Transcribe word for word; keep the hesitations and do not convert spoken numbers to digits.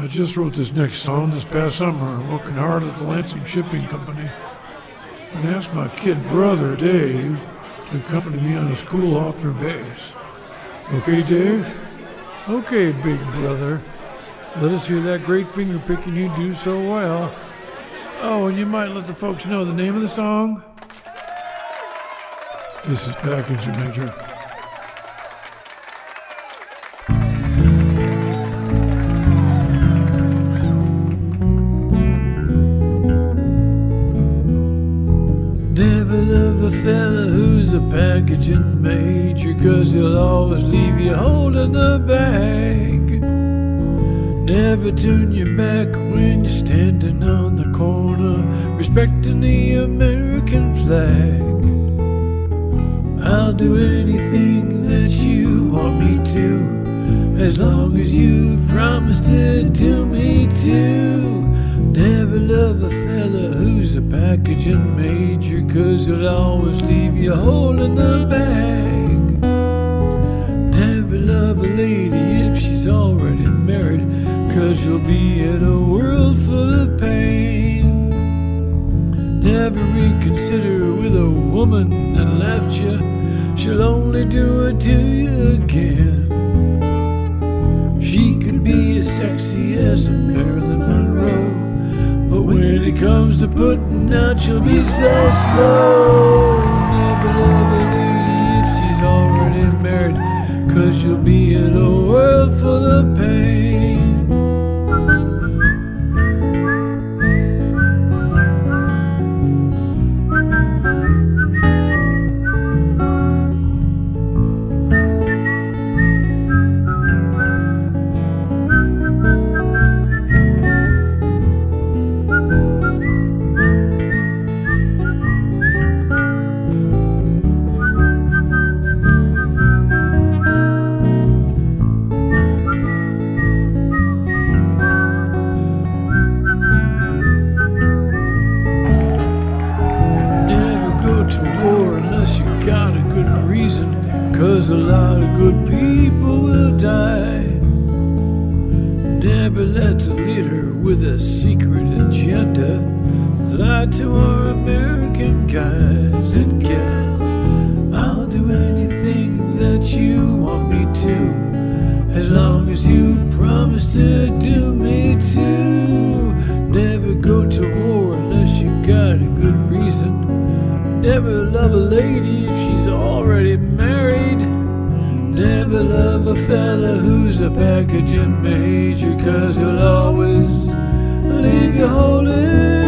I just wrote this next song this past summer, working hard at the Lansing Shipping Company, and asked my kid brother, Dave, to accompany me on his cool off-their bass. Okay, Dave? Okay, big brother. Let us hear that great finger picking you do so well. Oh, and you might let the folks know the name of the song? This is Package Major. Never love a fella who's a packaging major, 'cause he'll always leave you holding the bag. Never turn your back when you're standing on the corner, respecting the American flag. I'll do anything that you want me to, as long as you promise to do me too. Never love a fella who's a packaging major, 'cause he'll always leave you holding the bag. Never love a lady if she's already married, 'cause you'll be in a world full of pain. Never reconsider with a woman that left you, she'll only do it to you again. She could be as sexy as a Marilyn Monroe, but when it comes to putting out, she'll be so slow. Never love a lady if she's already married, 'cause you'll be in a world full of pain. Got a good reason, 'cause a lot of good people will die. Never let a leader with a secret agenda lie to our American guys and gals. I'll do anything that you want me to, as long as you promise to do me too. Never go to war unless you got a good reason. Never love a lady if she's already married. Never love a fella who's a packaging major, 'cause he'll always leave you holding